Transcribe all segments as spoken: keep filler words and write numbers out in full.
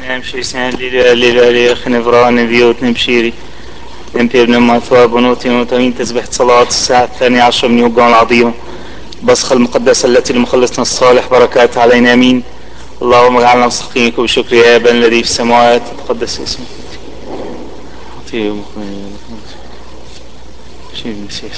نمشي سان ليلة ليلة ليلة خنفران فيوت نمشيري نمبي ابن مثواب ونوتي نوتين تسبح صلاة الساعة الثانية عشر من يوم العظيمة بصخ المقدسة التي لمخلصنا الصالح بركات علينا امين. اللهم اجعلنا مستحقينك بشكر يا ابا الذي في السماوات تقدس اسمك شيء المسيح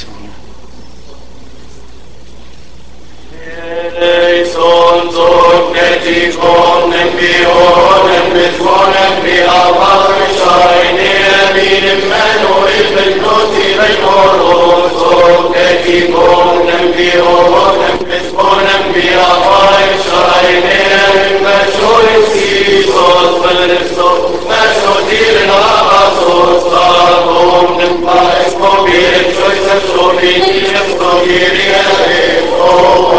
Son son neti von dem Bionen mit von dem Biavar scheine bin Manuel ben Noti ben Oro son neti von dem Bionen mit von dem Biavar scheine bin Mashul Jesus ben so Mashul din Asos Tarum dem Pais Mobil Choice Shobin Yestogiri Oh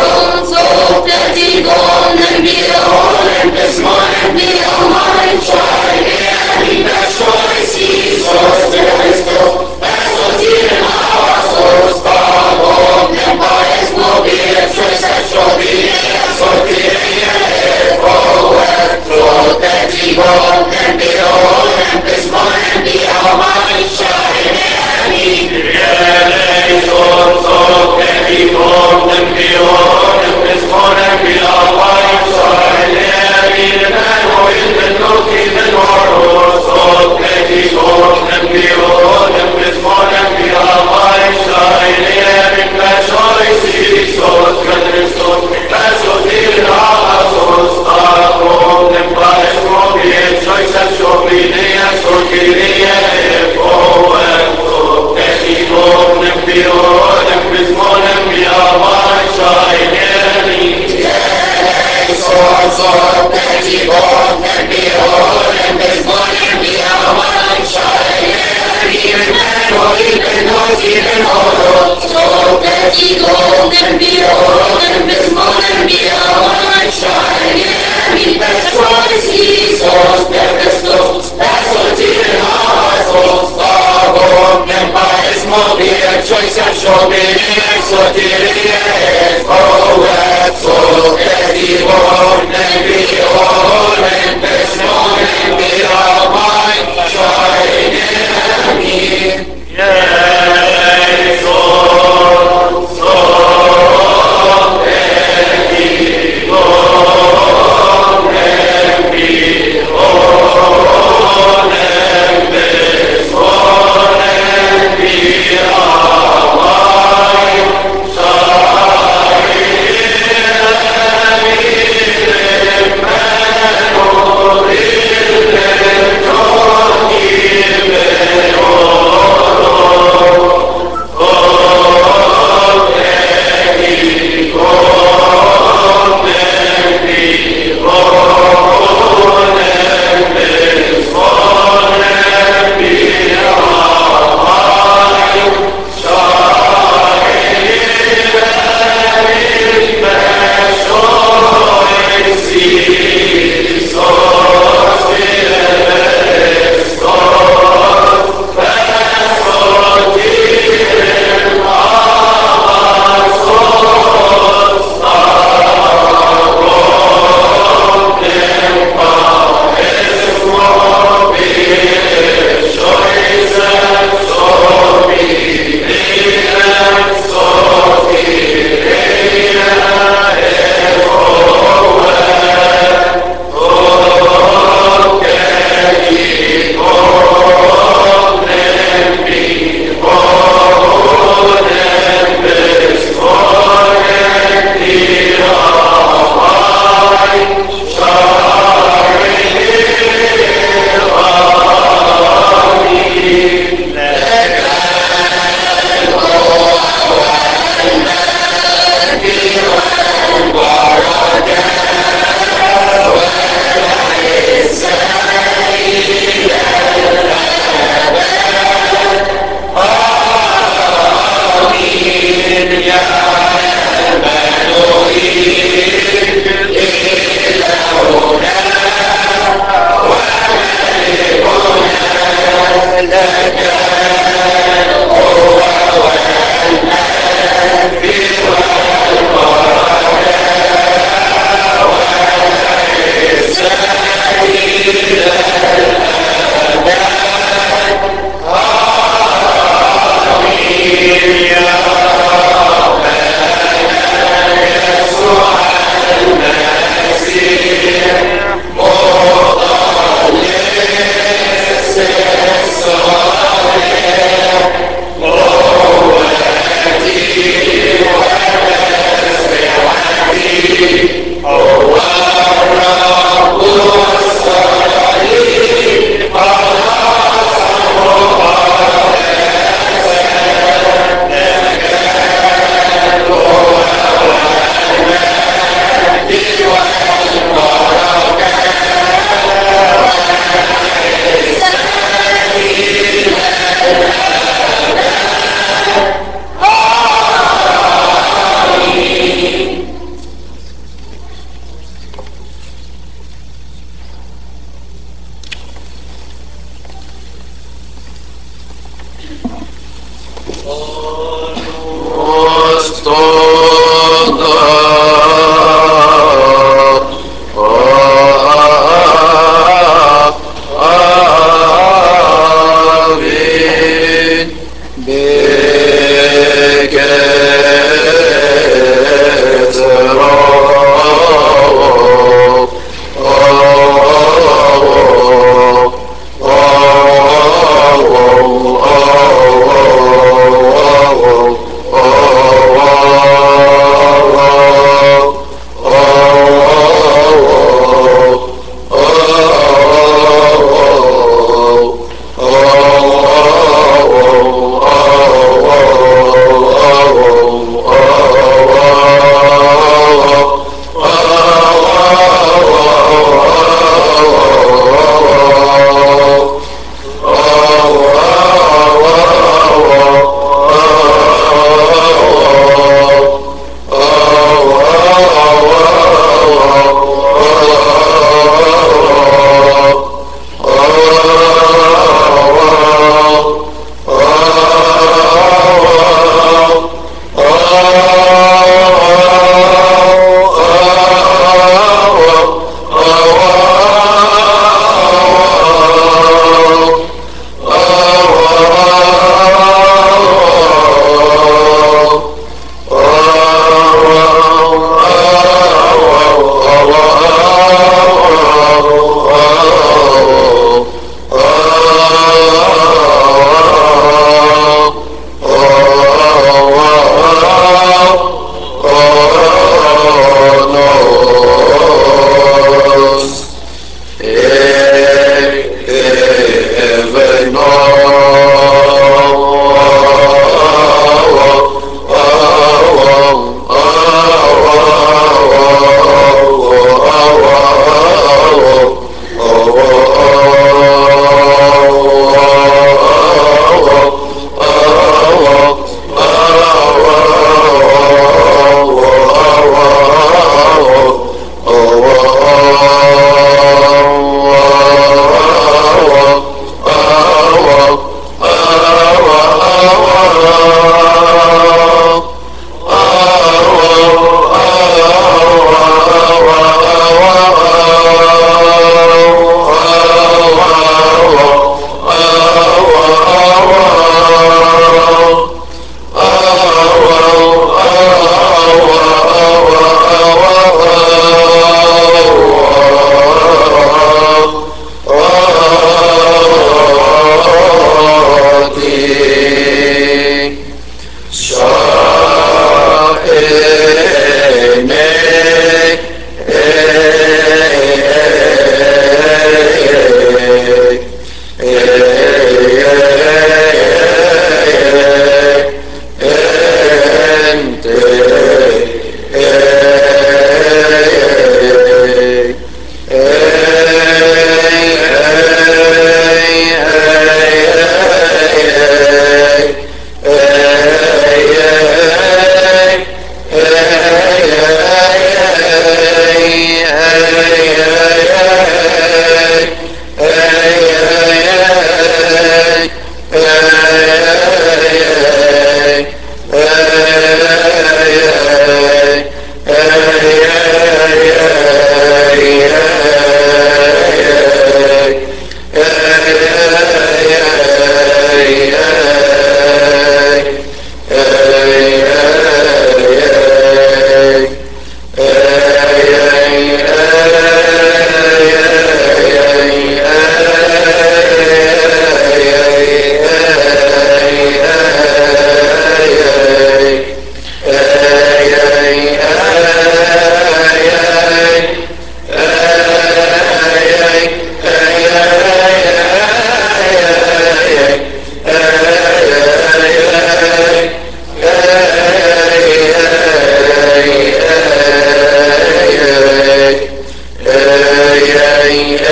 Be all mine, shine. Amen.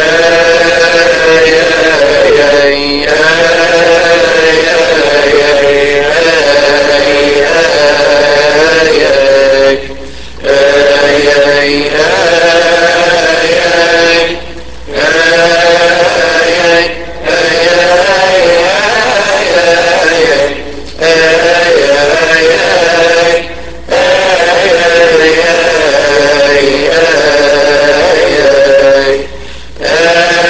Hey,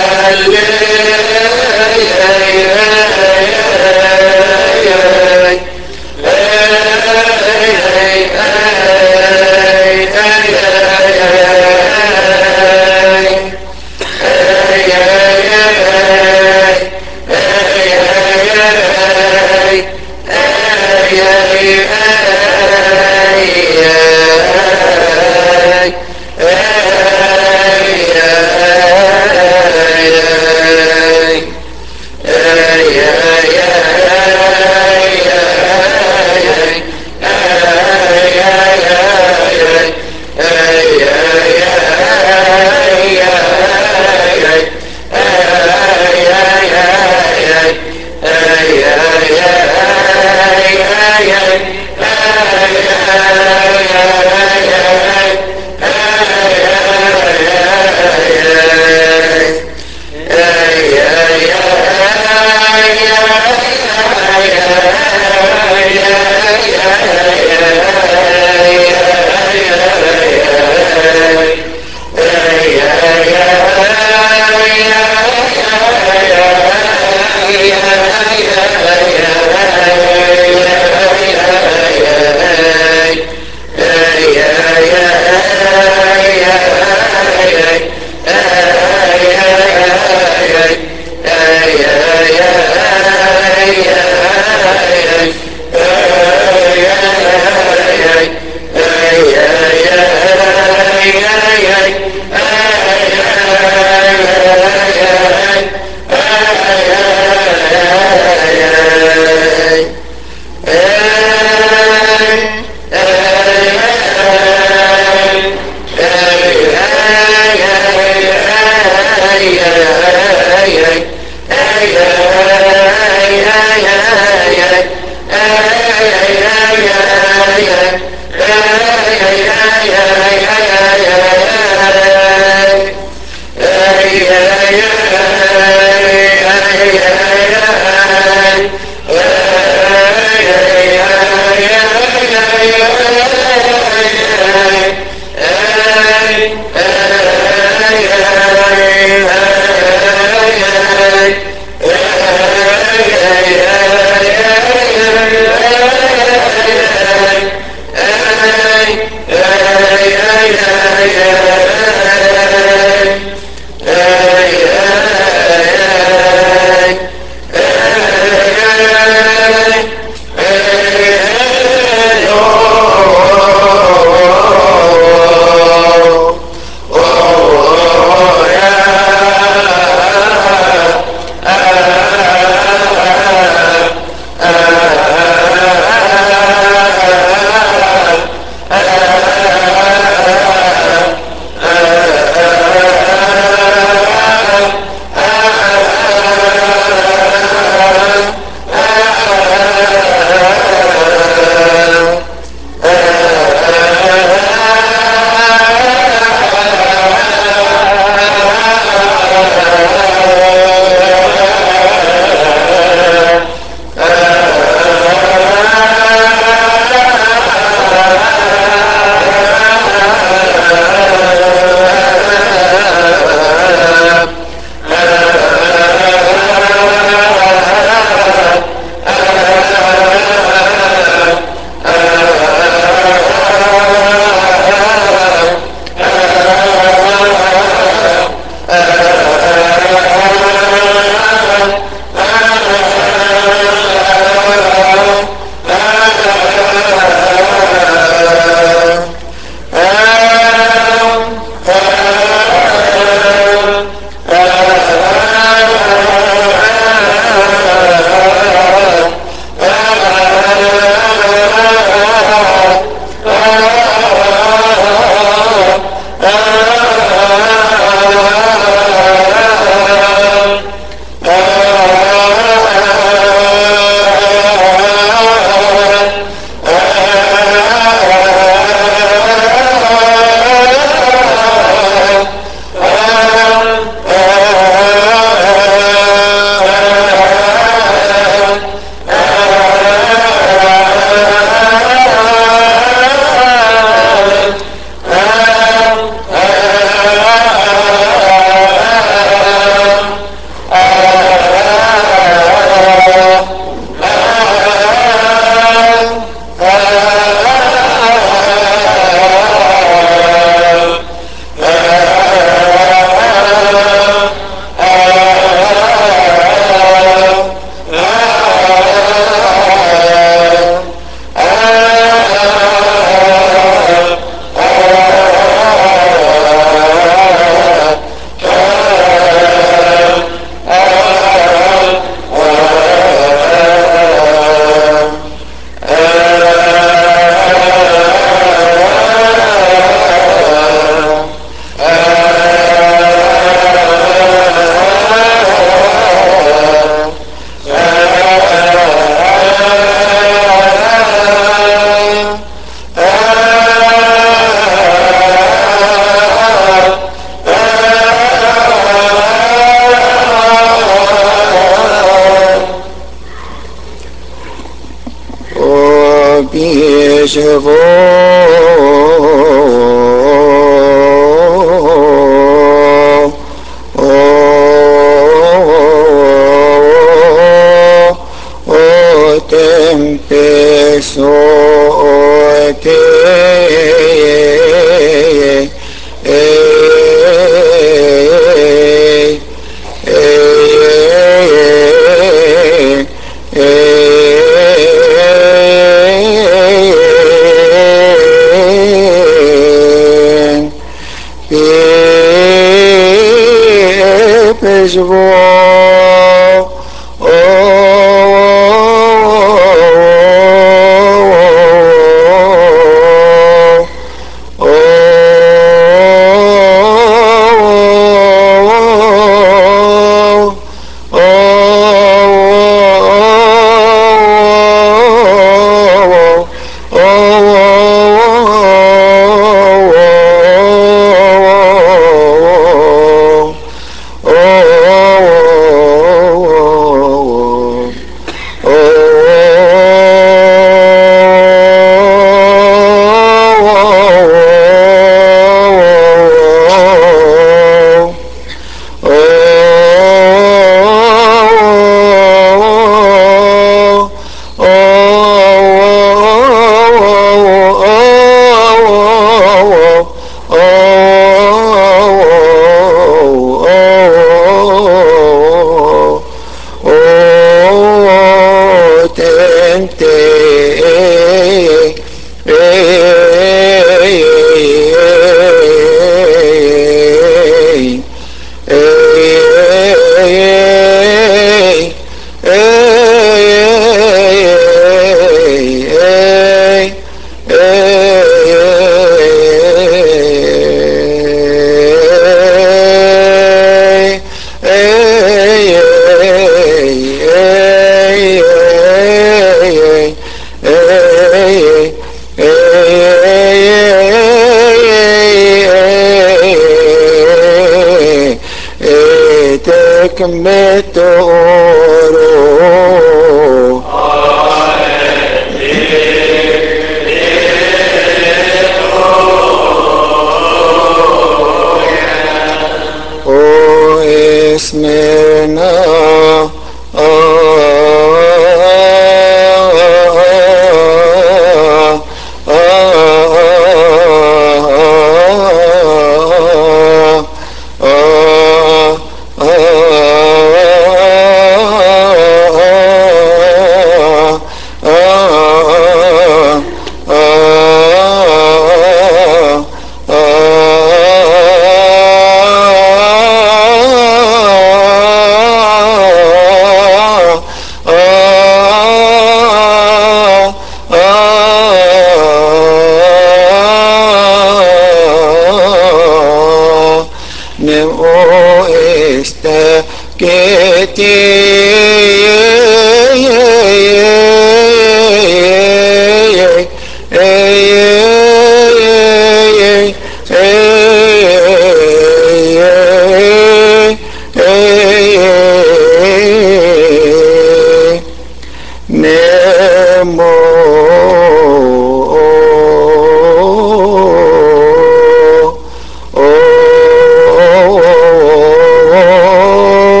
Oh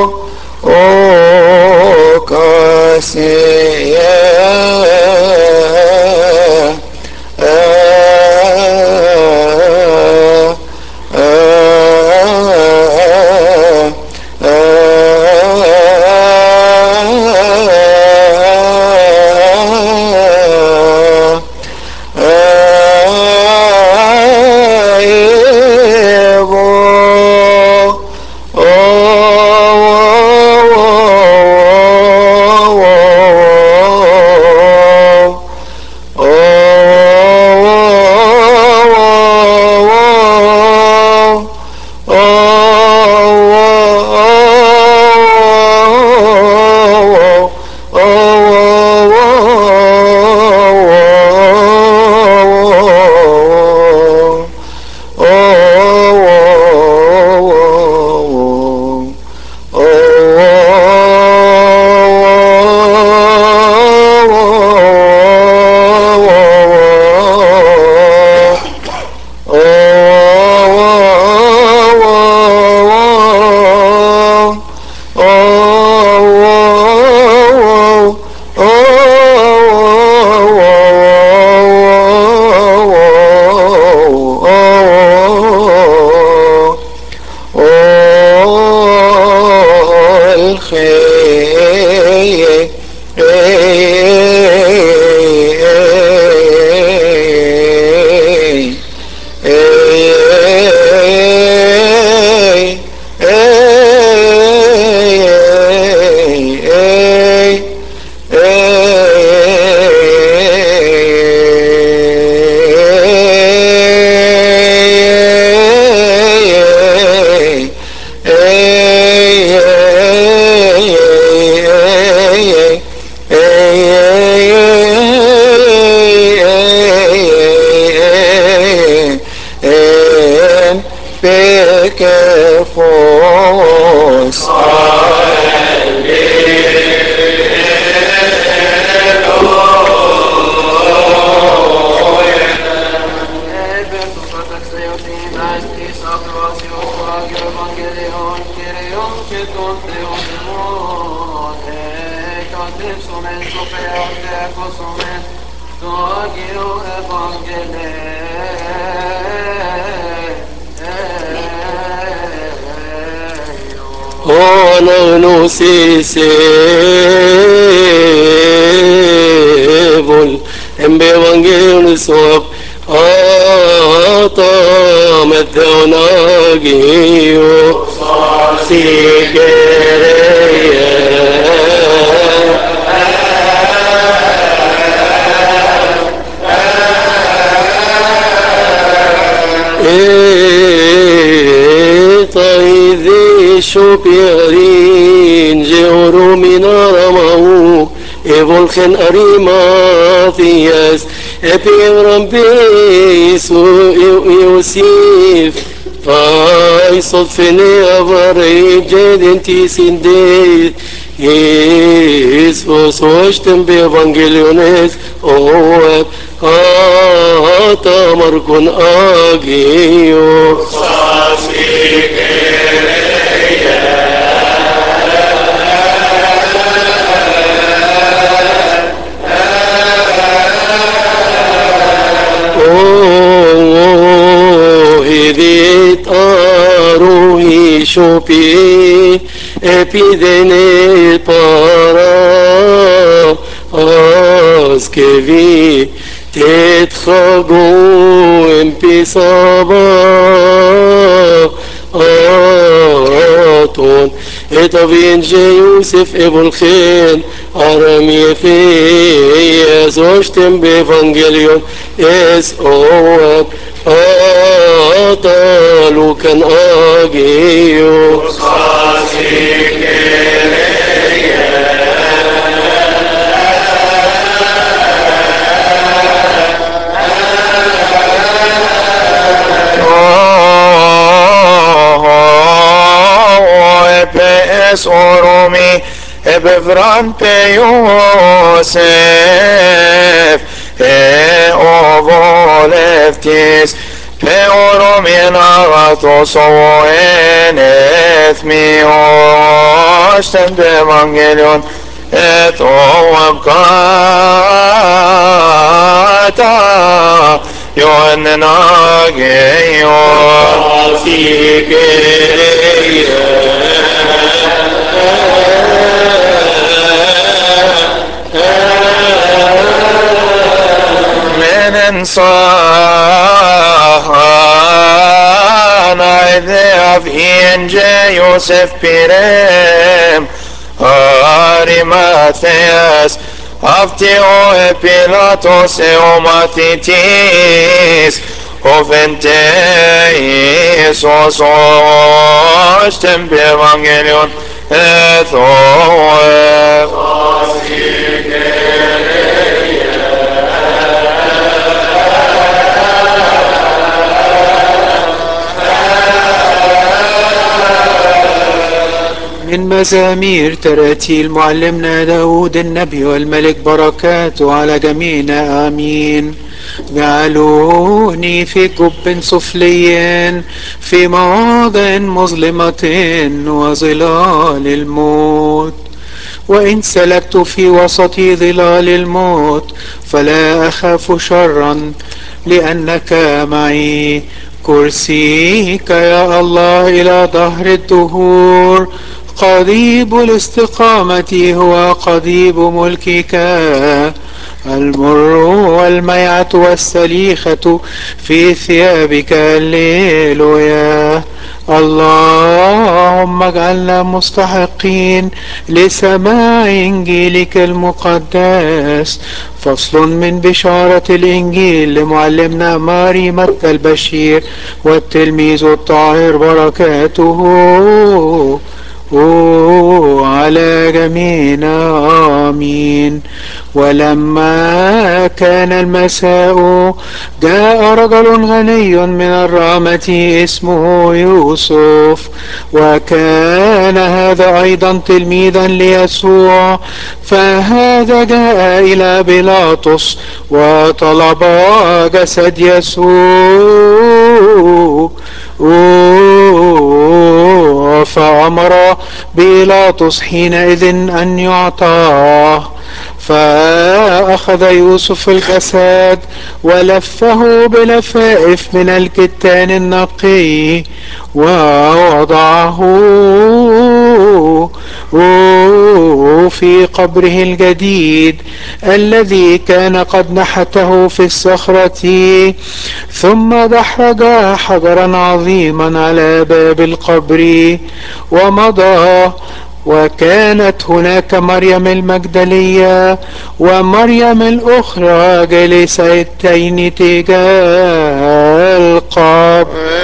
كفوس ونغنو سيسيبول ام بيوانجيل سواب آتا مدوناجيو طيذي شوبيرين جيورو من رمو إيفولخن أريماثياس إبيرم بيسو يوسيف فايصد فيني أفري جيدين تيسين دي يسوس واشتم بإفانجيليونيس أواب آتا مركن آجيو هديت أروي شوبي epidene para askevi tetchagu empisaba aton etavin je Yosef ebulchen arami feyes oshtem bevangelion es oab atalu kan agiyo es oromi ebevrante Yosef e ovoleftis pe oromi nagatos o eneth mi oshtem de evangelion et oabkata Yohanan ageyo من صاحنا ذهب إنجا يوسف بيرم Arimatheas Aftio Pilatos Eomatitis Ofenteis Osos Tempe Evangelion Ethoe من مزامير تراتيل معلمنا داود النبي والملك بركاته على جميعنا آمين. جعلوني في جب سفلي في مواضع مظلمة وظلال الموت، وإن سلكت في وسط ظلال الموت فلا أخاف شرا لأنك معي. كرسيك يا الله إلى دهر الدهور، قضيب الاستقامة هو قضيب ملكك. المر والميعة والسليخة في ثيابك. هللويا. اللهم اجعلنا مستحقين لسماع إنجيلك المقدس. فصل من بشارة الإنجيل لمعلمنا ماري متى البشير والتلميذ الطاهر بركاته على جميعنا آمين. ولما كان المساء جاء رجل غني من الرامة اسمه يوسف، وكان هذا أيضا تلميذا ليسوع، فهذا جاء إلى بيلاطس وطلب جسد يسوع، فأمر بيلاطس حينئذ أن يعطاه. فأخذ يوسف الجسد ولفه بلفائف من الكتان النقي ووضعه في قبره الجديد الذي كان قد نحته في الصخرة، ثم دحرج حجرا عظيما على باب القبر ومضى. وكانت هناك مريم المجدلية ومريم الأخرى جالستين تجاه القبر.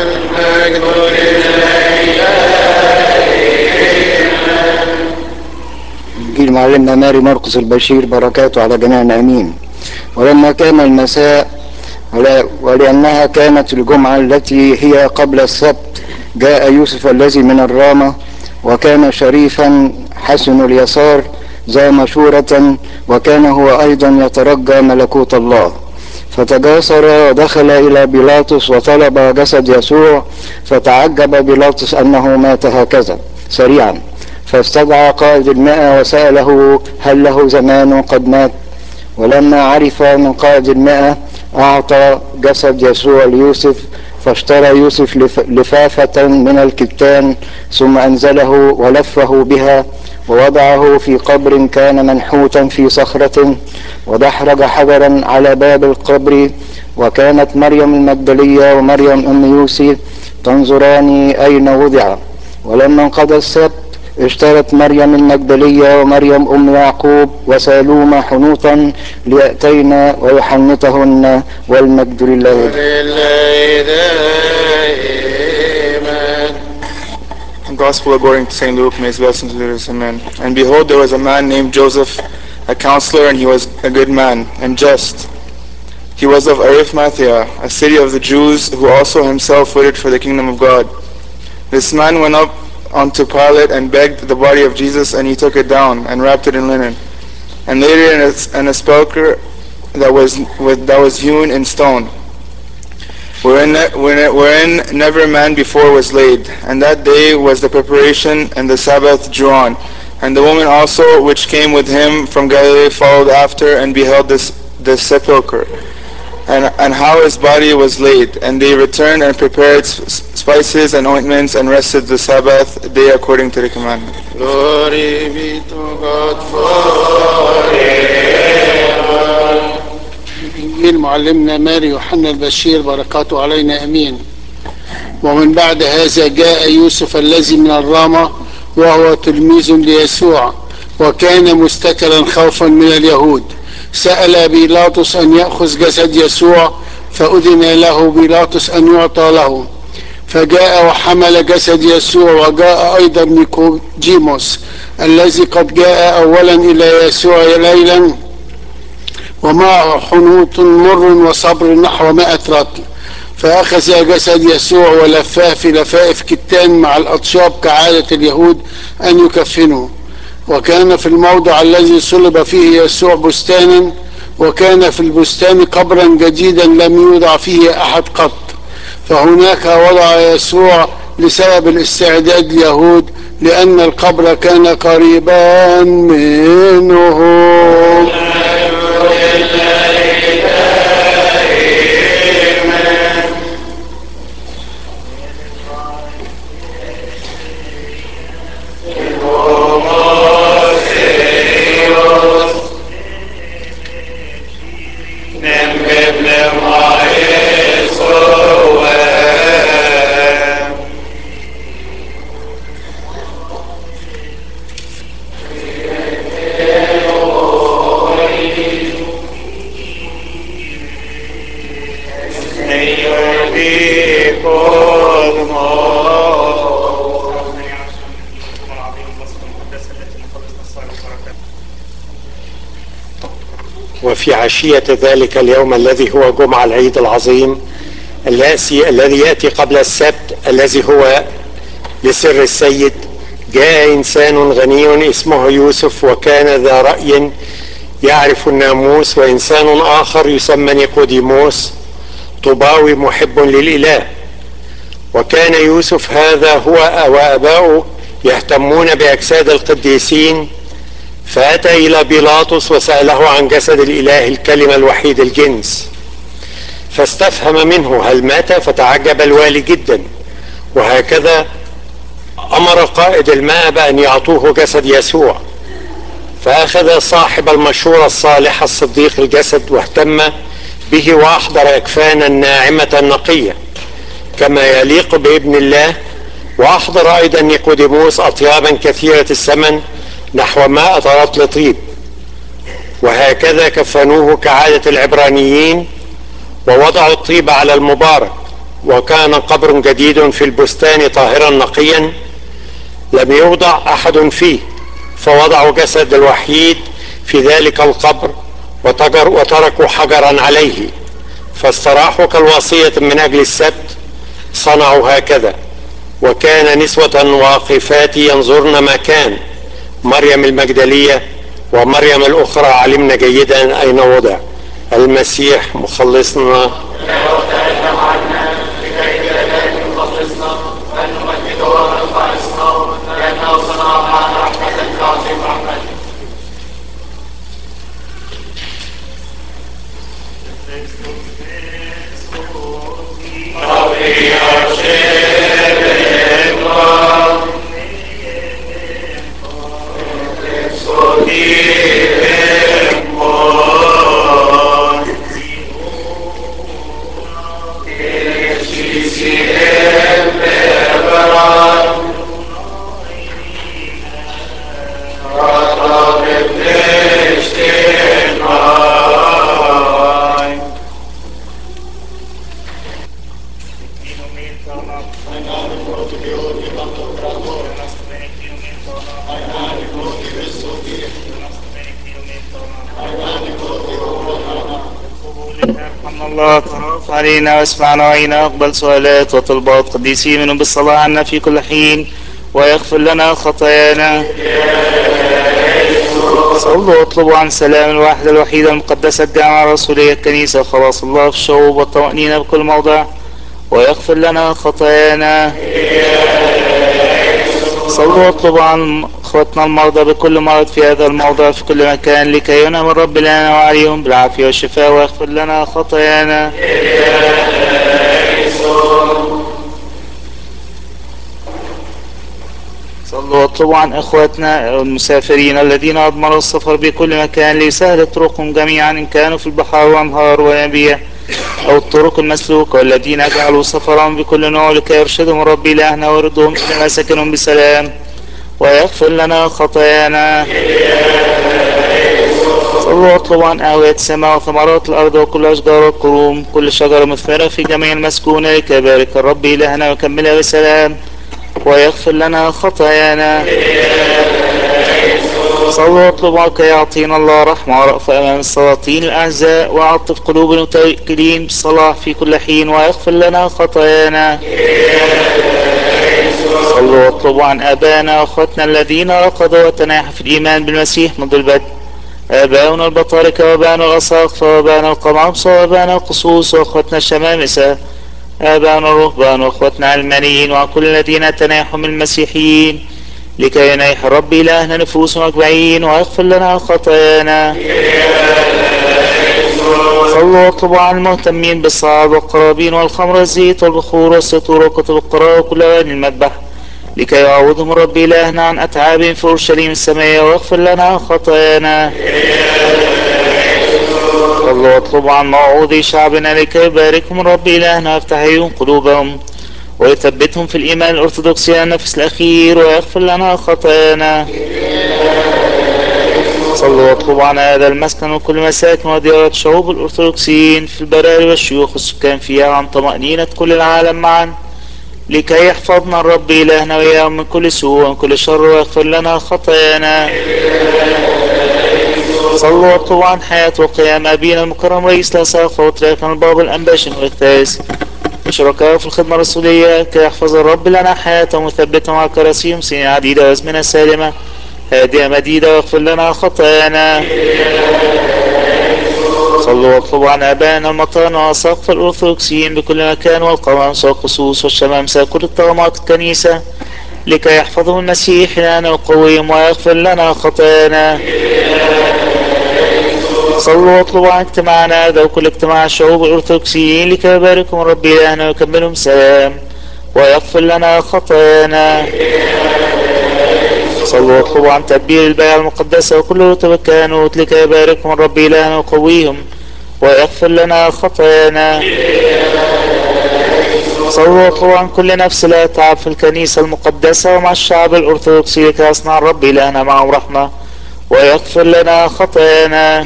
إنجيل معلمنا ماري مرقس البشير بركاته على جميعنا آمين. ولما كان المساء ولأنها كانت الجمعة التي هي قبل السبت جاء يوسف الذي من الرامة، وكان شريفا حسن اليسار ذا مشورة، وكان هو أيضا يترجى ملكوت الله، فتجاسر ودخل إلى بيلاطس وطلب جسد يسوع. فتعجب بيلاطس أنه مات هكذا سريعا، فاستدعى قائد المئة وسأله هل له زمان قد مات. ولما عرف من قائد المئة أعطى جسد يسوع ليوسف، فاشترى يوسف لفافة من الكتان، ثم أنزله ولفه بها ووضعه في قبر كان منحوتا في صخرة، ودحرج حجرا على باب القبر. وكانت مريم المجدلية ومريم أم يوسف تنظران أين وضع. ولما انقضى السبت اشترت مريم المجدلية ومريم أم يعقوب وسالومة حنوطا ليأتين ويحنطهن، والمجد لله. Gospel according to Saint Luke, may his blessings be with us, amen. And behold, there was a man named Joseph, a counselor, and he was a good man and just. He was of Arimathea, a city of the Jews, who also himself waited for the kingdom of God. This man went up unto Pilate and begged the body of Jesus, and he took it down and wrapped it in linen, and laid it in a, in a sepulchre that was with, that was hewn in stone, wherein, wherein never man before was laid. And that day was the preparation, and the Sabbath drew on. And the woman also which came with him from Galilee followed after, and beheld this, this sepulchre, and, and how his body was laid. And they returned and prepared spices and ointments, and rested the Sabbath day according to the commandment. Glory be to God forever. إنجيل معلمنا ماري يوحنا البشير بركاته علينا أمين. ومن بعد هذا جاء يوسف الذي من الرامة، وهو تلميذ ليسوع، وكان مستترا خوفا من اليهود. سأل بيلاطس أن يأخذ جسد يسوع، فأذن له بيلاطس أن يعطى له. فجاء وحمل جسد يسوع. وجاء أيضا نيقوديموس الذي قد جاء أولا إلى يسوع ليلا، ومعه حنوط مر وصبر نحو مائة رطل. فأخذ جسد يسوع ولفاه في لفائف كتان مع الأطشاب كعادة اليهود أن يكفنوا. وكان في الموضع الذي صلب فيه يسوع بستانا، وكان في البستان قبرا جديدا لم يوضع فيه أحد قط، فهناك وضع يسوع لسبب الاستعداد اليهود، لأن القبر كان قريبا منهم. في عشية ذلك اليوم الذي هو جمعة العيد العظيم الذي يأتي قبل السبت الذي هو لسر السيد، جاء إنسان غني اسمه يوسف وكان ذا رأي يعرف الناموس، وإنسان آخر يسمى نيقوديموس طوباوي محب للإله. وكان يوسف هذا هو وآباؤه يهتمون بأجساد القديسين، فأتى إلى بيلاطس وسأله عن جسد الإله الكلمة الوحيد الجنس، فاستفهم منه هل مات، فتعجب الوالي جدا. وهكذا أمر قائد الماء بأن يعطوه جسد يسوع، فأخذ صاحب المشورة الصالحة الصديق الجسد واهتم به وأحضر أكفانا ناعمة نقية كما يليق بابن الله، وأحضر أيضا نيقوديموس أطيابا كثيرة الثمن نحو مائة رطل طيب. وهكذا كفنوه كعادة العبرانيين ووضعوا الطيب على المبارك. وكان قبر جديد في البستان طاهرا نقيا لم يوضع أحد فيه، فوضعوا جسد الوحيد في ذلك القبر وتركوا حجرا عليه، فاستراحوا كالوصية من أجل السبت صنعوا هكذا. وكان نسوة واقفات ينظرن ما كان، مريم المجدلية ومريم الأخرى علمنا جيدا أين وضع. المسيح مخلصنا الله ترأف علينا واسمعنا وعينا، اقبل سؤالات وطلبات قديسين منهم بالصلاة عنا في كل حين، ويغفر لنا خطايانا. صلوا واطلبوا عن سلام الواحدة الوحيدة المقدسة الجامعة الرسولية الكنيسة وخلاص الله في الشعوب والطمأنينة بكل موضع، ويغفر لنا خطايانا. صلوا واطلبوا عن اخوتنا المرضى بكل مرض في هذا الموضع في كل مكان، لكي ينعم الرب لنا وعليهم بالعافية والشفاء ويغفر لنا خطايانا. صلوا واطلبوا عن اخواتنا المسافرين الذين اضمروا السفر بكل مكان ليسهل طرقهم جميعا، ان كانوا في البحار وانهار وينابيع او الطرق المسلوكة، والذين جعلوا سفرهم بكل نوع لكي يرشدهم الرب الهنا ويردهم الى مساكنهم بسلام ويغفر لنا خطايانا. صلوا واطلبوا عن أهوية السماء وثمرات الأرض وكل أشجار الكروم، كل شجرة مثمرة في جميع المسكونة، لكي يبارك الرب إلهنا ويكملها بسلام ويغفر لنا خطايانا. صلوا واطلبوا كي يعطينا الله رحمة ورأفة أمام السلاطين الأعزاء، ويعطف قلوب المتوكلين بالصلاح في كل حين ويغفر لنا خطايانا. صلوا واطلبوا عن آبائنا وأخوتنا الذين رقدوا وتناحوا في الإيمان بالمسيح منذ البدء، آباؤنا البطاركة وآباؤنا الأساقفة وآباؤنا القمامسة وآباؤنا القصوص وأخوتنا الشمامسة، آباؤنا الرهبان وأخوتنا العلمانيين وعن كل الذين تناحوا من المسيحيين، لكي ينيح الرب إلهنا نفوسهم أجمعين ويغفر لنا خطايانا. صلوا واطلبوا عن المهتمين بالصعاب والقرابين والخمر والزيت والبخور والسطور وكتب القراءة وكل أواني المذبح، لكي يعوضهم الرب إلهنا عن أتعابهم في أورشليم السماوية ويغفر لنا خطايانا. صلوا واطلبوا عن موعوظي شعبنا، لكي يباركهم الرب إلهنا ويفتح عيون قلوبهم ويثبتهم في الإيمان الأرثوذكسي على النفس الأخير ويغفر لنا خطايانا. صلوا واطلبوا عن هذا المسكن وكل مساكن وديارات شعوب الأرثوذكسيين في البراري والشيوخ والسكان فيها عن طمأنينة كل العالم معا، لكي يحفظنا الرب إلهنا وإياهم من كل سوء ومن كل شر ويغفر لنا خطايانا. صلوا واطلبوا عن حياة وقيام أبينا المكرم رئيس الأساقفة وتراكم الباب الأنباشن والإكتاس وشركاء في الخدمة الرسولية كي يحفظ الرب لنا حياتهم ويثبتهم على كراسيهم سنين عديدة وأزمنة سالمة هادئة مديدة واغفر لنا خطايانا. صلوا واطلبوا عن آبائنا المطارنة وأساقفة الأرثوذكسيين بكل مكان والقوانص والقصوص والشمامسة كل الطغمات الكنيسة لكي يحفظهم المسيح لنا وقويهم ويغفر لنا خطايانا. صلوا واطلبوا عن اجتماعنا هذا وكل اجتماع الشعوب الأرثوذكسيين لكي يباركهم رب إلهنا ويكملهم سلام ويغفر لنا خطايانا. صلوا واطلبوا عن تدبير البيعة المقدسة وكل رتب الكهنوت لكي يباركهم رب إلهنا ويقويهم ويغفر لنا خطايانا. صلوا واطلبوا عن كل نفس لا تعب في الكنيسة المقدسة ومع الشعب الأرثوذكسي لكي يصنع رب إلهنا معهم رحمة ويغفر لنا خطايانا.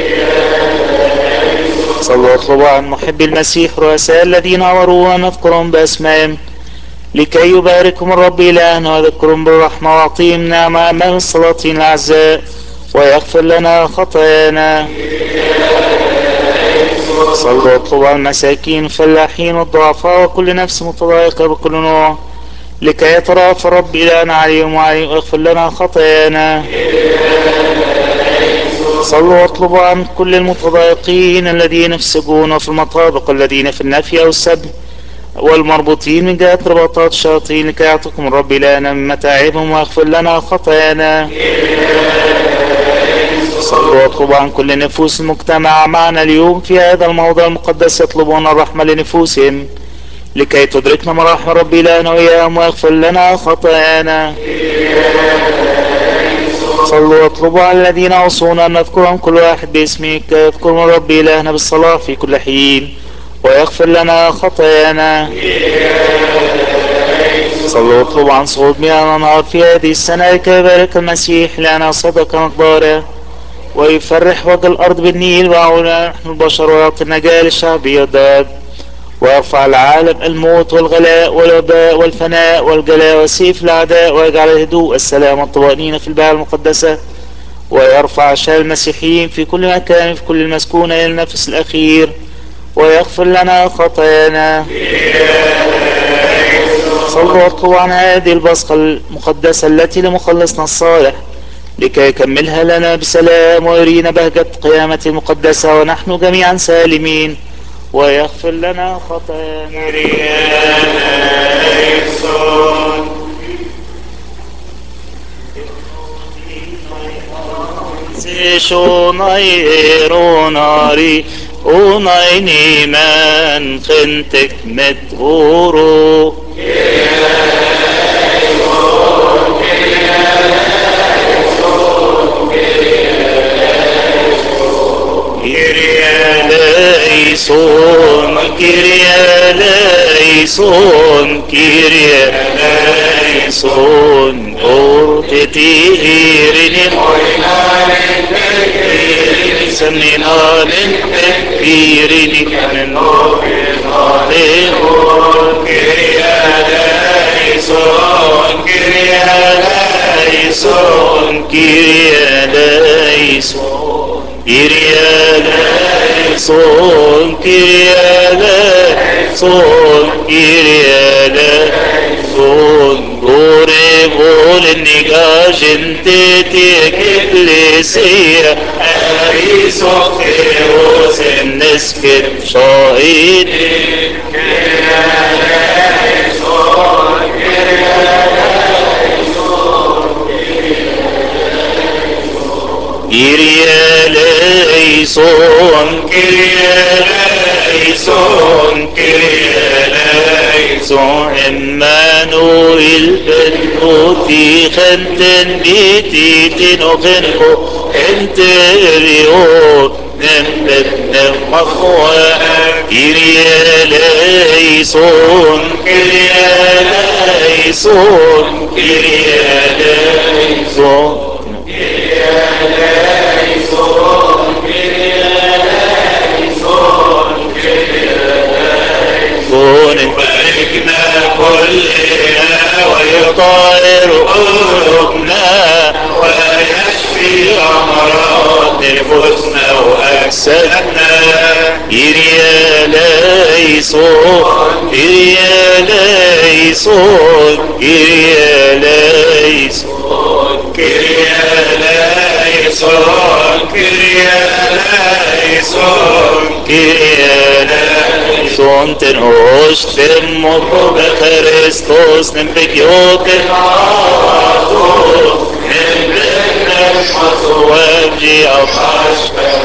صلوا واطلبوا عن محبي المسيح رؤساء الذين عورونا نذكرهم بأسمائهم لكي يباركهم الرب إلهنا ويذكرهم بالرحمة ويعطيهم نعمة أمام السلاطين الأعزاء ويغفر لنا خطايانا. صلوا واطلبوا عن المساكين الفلاحين والضعفاء وكل نفس متضايقة بكل نوع لكي يترافع الرب إلهنا عليهم وعليهم ويغفر لنا خطايانا. صلوا واطلبوا عن كل المتضايقين الذين في السجون وفي المطابق الذين في النفي أو السبي والمربوطين من جهة رباطات الشياطين لكي يعطيكم الرب إلهنا من متاعبهم ويغفر لنا خطايانا. صلوا واطلبوا عن كل نفوس المجتمع معنا اليوم في هذا الموضع المقدس يطلبون الرحمة لنفوسهم لكي تدركنا مراحم رب إلهنا وإياهم ويغفر لنا خطايانا. صلوا واطلبوا على الذين عصونا أن نذكرهم كل واحد باسمه كي يذكرهم الرب إلهنا بالصلاة في كل حين ويغفر لنا خطايانا. صلوا واطلبوا عن صعود مياه النهار في هذه السنة لكي يبارك المسيح لنا صدق مقداره ويفرح وجه الأرض بالنيل وعونا نحن البشر ويعطي النجاة للشعبية والدواب ويرفع العالم الموت والغلاء والوباء والفناء والجلاء وسيف الأعداء ويجعل الهدوء والسلام والطمأنينة في البيئة المقدسة ويرفع شال المسيحيين في كل مكان في كل المسكونة إلى النفس الأخير ويغفر لنا خطايانا. صلوا واطلبوا عن هذه البصقة المقدسة التي لمخلصنا الصالح لكي يكملها لنا بسلام ويرينا بهجة قيامة المقدسة ونحن جميعا سالمين ويغفر لنا خطايانا. شونايروناري ونايني من خنتك متغورو ليسون كيريا ليسون كيريا ليسون أورتتيرين سنينا لنتكيرين كان نوفينا ليسون كيريا ليسون كيريا ليسون كيريا ليسون كيريا ليسون كيريا ليسون كيريا ليسون غوري بول النقاش انتي كبلسية أريسو خيروس النسكت شاهد كيريا ليسون كيريا كيريا ليسون كيريا ليسون كيريا ليسون إمانويل بنوتي خنتن بيتي تنوخنكو انتريون نمت نمخوا كيريا ليسون كيريا ليسون كيريا ليسون باركنا كلنا ويطهر قلوبنا ويشفي أمراض نفوسنا وأجسادنا. كيريا ليسون كيريا ليسون كيريا ليسون كيريا ليسون كيريا ليسون كيريا ليسون تنوش تمر بكريستوس نبكيوك العاطوس نبكنا الحصوات جي أباشك